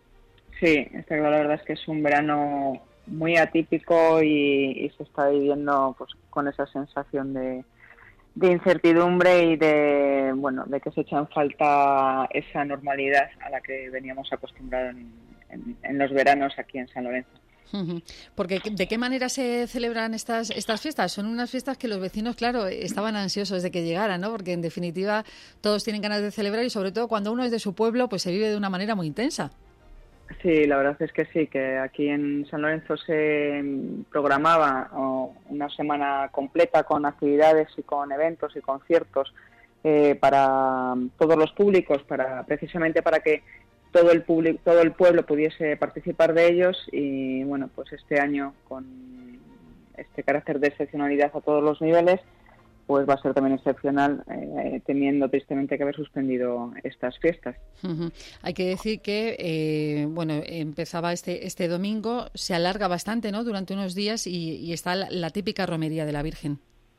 Sí, está claro, la verdad es que es un verano muy atípico y, y se está viviendo pues con esa sensación de, de incertidumbre y de bueno de que se echa en falta esa normalidad a la que veníamos acostumbrados en, en, en los veranos aquí en San Lorenzo. Porque ¿de qué manera se celebran estas estas fiestas? Son unas fiestas que los vecinos, claro, estaban ansiosos de que llegaran, ¿no? Porque en definitiva todos tienen ganas de celebrar y sobre todo cuando uno es de su pueblo, pues se vive de una manera muy intensa. Sí, la verdad es que sí, que aquí en San Lorenzo se programaba oh, una semana completa con actividades y con eventos y conciertos eh, para todos los públicos, para precisamente para que todo el público, todo el pueblo pudiese participar de ellos y bueno, pues este año con este carácter de excepcionalidad a todos los niveles, pues va a ser también excepcional, eh, teniendo tristemente que haber suspendido estas fiestas. Uh-huh. Hay que decir que, eh, bueno, empezaba este este domingo, se alarga bastante, ¿no?, durante unos días y, y está la, la típica romería de la Virgen.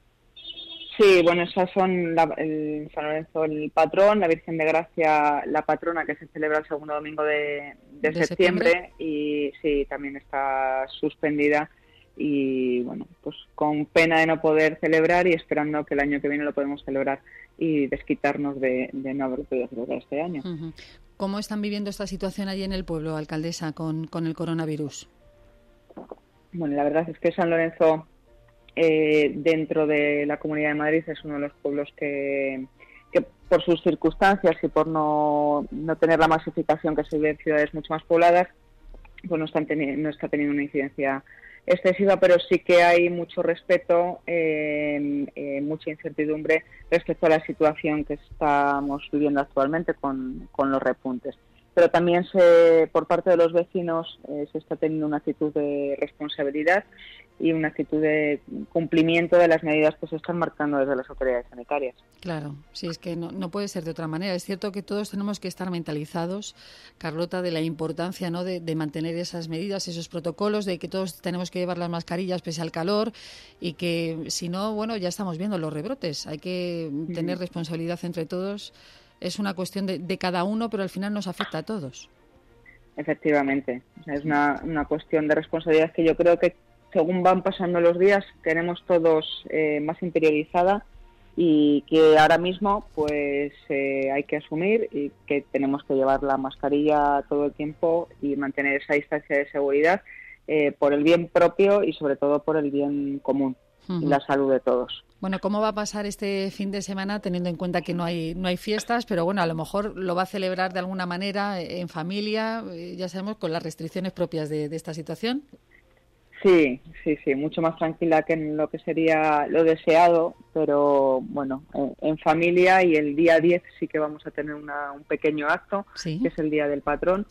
Sí, bueno, esas son la, el San Lorenzo el patrón, la Virgen de Gracia la patrona, que se celebra el segundo domingo de, de, de septiembre, septiembre, y sí, también está suspendida. Y bueno, pues con pena de no poder celebrar y esperando que el año que viene lo podemos celebrar y desquitarnos de, de no haber podido celebrar este año. Uh-huh. ¿Cómo están viviendo esta situación allí en el pueblo, alcaldesa, con, con el coronavirus? Bueno, la verdad es que San Lorenzo, eh, dentro de la Comunidad de Madrid, es uno de los pueblos que, que por sus circunstancias y por no, no tener la masificación que se ve en ciudades mucho más pobladas, pues no, están teni- no está teniendo una incidencia excesiva, pero sí que hay mucho respeto, eh, eh, mucha incertidumbre respecto a la situación que estamos viviendo actualmente con, con los repuntes. Pero también se, por parte de los vecinos eh, se está teniendo una actitud de responsabilidad y una actitud de cumplimiento de las medidas que se están marcando desde las autoridades sanitarias. Claro, sí, es que no, no puede ser de otra manera. Es cierto que todos tenemos que estar mentalizados, Carlota, de la importancia, ¿no?, de, de mantener esas medidas, esos protocolos, de que todos tenemos que llevar las mascarillas pese al calor y que si no, bueno, ya estamos viendo los rebrotes. Hay que tener Mm. responsabilidad entre todos. Es una cuestión de, de cada uno, pero al final nos afecta a todos. Efectivamente, o sea, es una, una cuestión de responsabilidad que yo creo que según van pasando los días tenemos todos eh, más interiorizada y que ahora mismo pues eh, hay que asumir y que tenemos que llevar la mascarilla todo el tiempo y mantener esa distancia de seguridad eh, por el bien propio y sobre todo por el bien común y la salud de todos. Bueno, ¿cómo va a pasar este fin de semana teniendo en cuenta que no hay no hay fiestas? Pero bueno, a lo mejor lo va a celebrar de alguna manera en familia, eh, ya sabemos, con las restricciones propias de, de esta situación. Sí, sí, sí, mucho más tranquila que en lo que sería lo deseado, pero bueno, en, en familia, y el día diez sí que vamos a tener una, un pequeño acto, Sí. que es el Día del Patrón.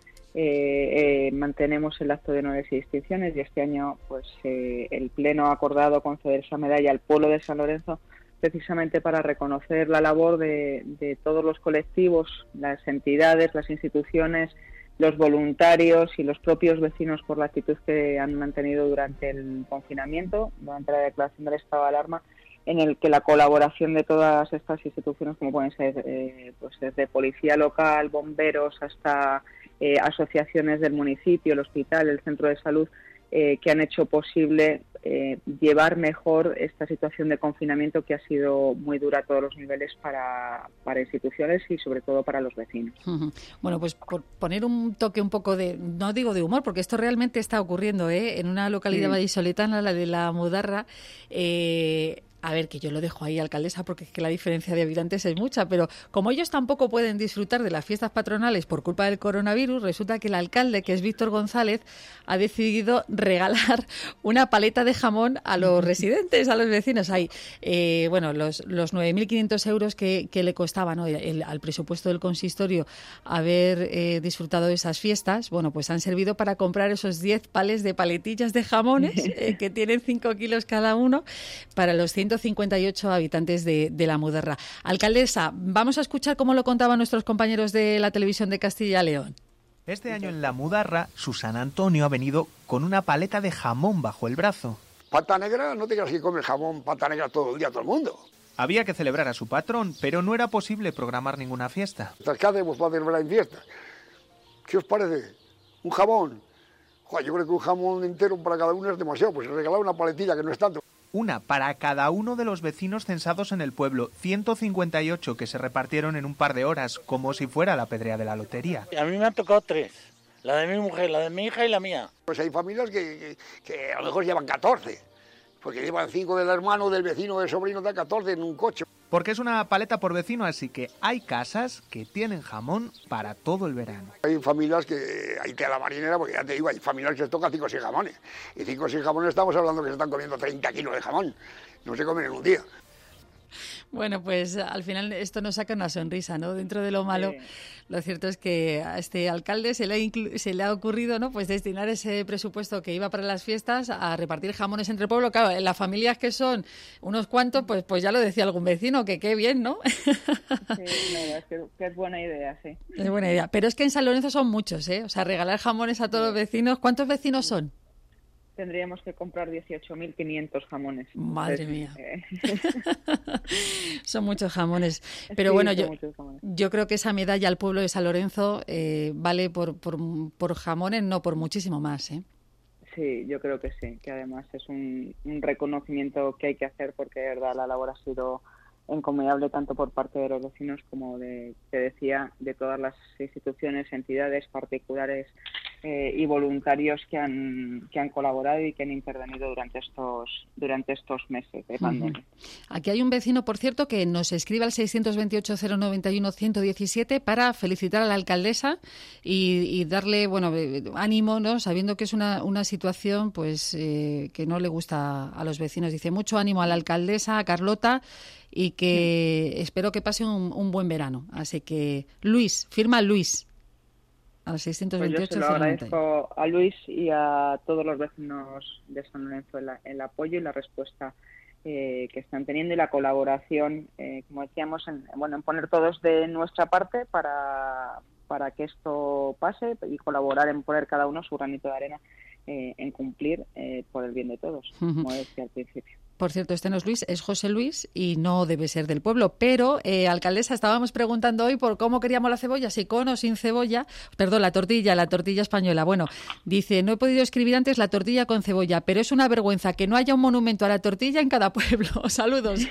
Eh, eh, mantenemos el acto de honores y distinciones y este año pues eh, el Pleno ha acordado conceder esa medalla al pueblo de San Lorenzo precisamente para reconocer la labor de, de todos los colectivos, las entidades, las instituciones, los voluntarios y los propios vecinos por la actitud que han mantenido durante el confinamiento, durante la declaración del estado de alarma, en el que la colaboración de todas estas instituciones, como pueden ser eh, pues desde policía local, bomberos, hasta eh, asociaciones del municipio, el hospital, el centro de salud, eh, que han hecho posible eh, llevar mejor esta situación de confinamiento que ha sido muy dura a todos los niveles para, para instituciones y sobre todo para los vecinos. Ujú. Bueno, pues por poner un toque un poco de, no digo de humor, porque esto realmente está ocurriendo, ¿eh?, en una localidad Mm. vallisoletana, la de La Mudarra. eh, A ver, que yo lo dejo ahí, alcaldesa, porque es que la diferencia de habitantes es mucha, pero como ellos tampoco pueden disfrutar de las fiestas patronales por culpa del coronavirus, resulta que el alcalde, que es Víctor González, ha decidido regalar una paleta de jamón a los residentes, a los vecinos. Hay, eh, bueno, los, los nueve mil quinientos euros que, que le costaba, ¿no?, el, el- al presupuesto del consistorio haber eh, disfrutado de esas fiestas, bueno, pues han servido para comprar esos diez pales de paletillas de jamones, eh, que tienen cinco kilos cada uno, para los ciento cincuenta y ocho habitantes de, de La Mudarra. Alcaldesa, vamos a escuchar cómo lo contaban nuestros compañeros de la televisión de Castilla y León. Este año en La Mudarra, Susana Antonio ha venido con una paleta de jamón bajo el brazo. Pata negra, no te creas que come jamón pata negra todo el día todo el mundo. Había que celebrar a su patrón, pero no era posible programar ninguna fiesta. ¿Qué hacemos para celebrar en fiestas? ¿Qué os parece? ¿Un jamón? Joder, yo creo que un jamón entero para cada uno es demasiado, pues regalar una paletilla que no es tanto. Una para cada uno de los vecinos censados en el pueblo, ciento cincuenta y ocho que se repartieron en un par de horas, como si fuera la pedrea de la lotería. A mí me han tocado tres, la de mi mujer, la de mi hija y la mía. Pues hay familias que, que, que a lo mejor llevan catorce, porque llevan cinco del hermano, del vecino, del sobrino, da catorce en un coche. Porque es una paleta por vecino, así que hay casas que tienen jamón para todo el verano. Hay familias que hay que a la marinera, porque ya te digo, hay familias que les toca cinco o seis jamones. Y cinco o seis jamones estamos hablando que se están comiendo treinta kilos de jamón. No se comen en un día. Bueno, pues al final esto nos saca una sonrisa, ¿no? Dentro de lo malo, sí. Lo cierto es que a este alcalde se le ha, inclu- se le ha ocurrido, ¿no?, pues destinar ese presupuesto que iba para las fiestas a repartir jamones entre el pueblo. Claro, en las familias que son unos cuantos, pues pues ya lo decía algún vecino, que qué bien, ¿no? Sí, la verdad es que, que es buena idea, sí. Es buena idea. Pero es que en San Lorenzo son muchos, ¿eh? O sea, regalar jamones a todos los vecinos. ¿Cuántos vecinos son? Tendríamos que comprar dieciocho mil quinientos jamones. Madre Entonces, mía. Eh... son muchos jamones. Pero sí, bueno, yo, jamones. yo creo que esa medalla al pueblo de San Lorenzo eh, vale por, por, por jamones, no por muchísimo más, ¿eh? Sí, yo creo que sí, que además es un, un reconocimiento que hay que hacer porque de verdad la labor ha sido encomiable tanto por parte de los vecinos como de, te decía, de todas las instituciones, entidades particulares eh, y voluntarios que han que han colaborado y que han intervenido durante estos durante estos meses de pandemia. Aquí hay un vecino, por cierto, que nos escribe al seiscientos veintiocho, cero noventa y uno, ciento diecisiete para felicitar a la alcaldesa y, y darle, bueno, ánimo, ¿no? Sabiendo que es una, una situación pues eh, que no le gusta a los vecinos. Dice, mucho ánimo a la alcaldesa, a Carlota, y que sí. espero que pase un, un buen verano. Así que, Luis, firma Luis. Al seiscientos veintiocho, pues yo se lo agradezco a Luis y a todos los vecinos de San Lorenzo el, el apoyo y la respuesta eh, que están teniendo y la colaboración, eh, como decíamos, en, bueno, en poner todos de nuestra parte para, para que esto pase y colaborar en poner cada uno su granito de arena eh, en cumplir eh, por el bien de todos, uh-huh. como decía al principio. Por cierto, este no es Luis, es José Luis y no debe ser del pueblo. Pero, eh, alcaldesa, estábamos preguntando hoy por cómo queríamos la cebolla, si con o sin cebolla. Perdón, la tortilla, la tortilla española. Bueno, dice, no he podido escribir antes la tortilla con cebolla, pero es una vergüenza que no haya un monumento a la tortilla en cada pueblo. Saludos.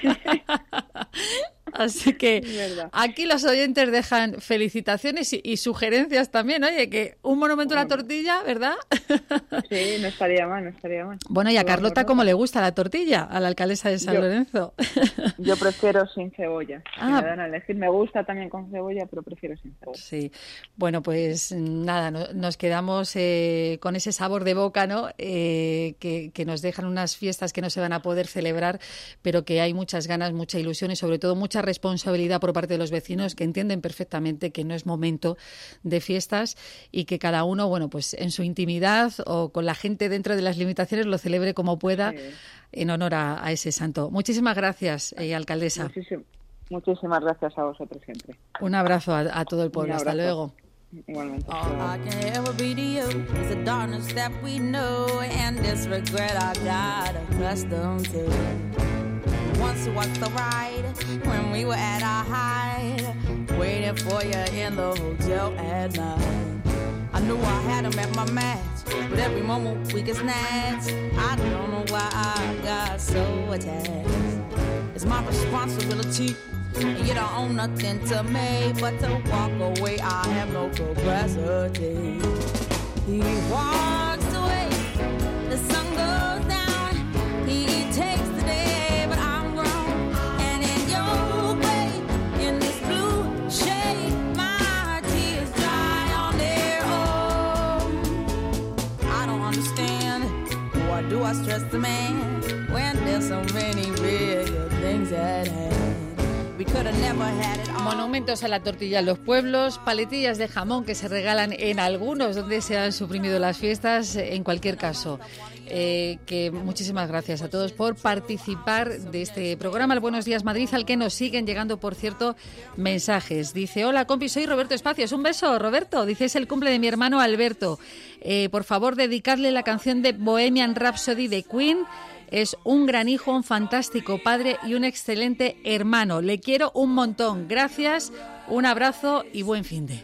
Así que aquí los oyentes dejan felicitaciones y, y sugerencias también. Oye, que un monumento a la tortilla, ¿verdad? Sí, no estaría mal, no estaría mal. Bueno, y a Carlota, ¿cómo le gusta la tortilla? A la alcaldesa de San yo, Lorenzo. Yo prefiero sin cebolla. Si ah. me dan a elegir, me gusta también con cebolla, pero prefiero sin cebolla. Sí. Bueno, pues nada, no, nos quedamos eh, con ese sabor de boca, ¿no? Eh, que, que nos dejan unas fiestas que no se van a poder celebrar, pero que hay muchas ganas, mucha ilusión y sobre todo mucha responsabilidad por parte de los vecinos que entienden perfectamente que no es momento de fiestas y que cada uno, bueno, pues en su intimidad o con la gente dentro de las limitaciones lo celebre como pueda, sí, en honor a, a ese santo. Muchísimas gracias, eh, alcaldesa. Muchísim, muchísimas gracias a vosotros siempre. Un abrazo a, a todo el pueblo. Hasta luego. Igualmente. Once you watched the ride when we were at our height, waiting for you in the hotel at night. I knew I had him at my match, but every moment we get snatched. I don't know why I got so attached. It's my responsibility, and you don't own nothing to me but to walk away. I have no capacity. He walks away, the sun goes down, he takes the day. Do I stress the man when there's so many bigger things at hand? We could have never had it all. Monumentos a la tortilla en los pueblos, paletillas de jamón que se regalan en algunos donde se han suprimido las fiestas. En cualquier caso, eh, que muchísimas gracias a todos por participar de este programa. El Buenos Días Madrid, al que nos siguen llegando, por cierto, mensajes. Dice, hola compi, soy Roberto Espacios. Un beso, Roberto. Dice, es el cumple de mi hermano Alberto. Eh, por favor, dedicarle la canción de Bohemian Rhapsody de Queen. Es un gran hijo, un fantástico padre y un excelente hermano. Le quiero un montón. Gracias, un abrazo y buen finde.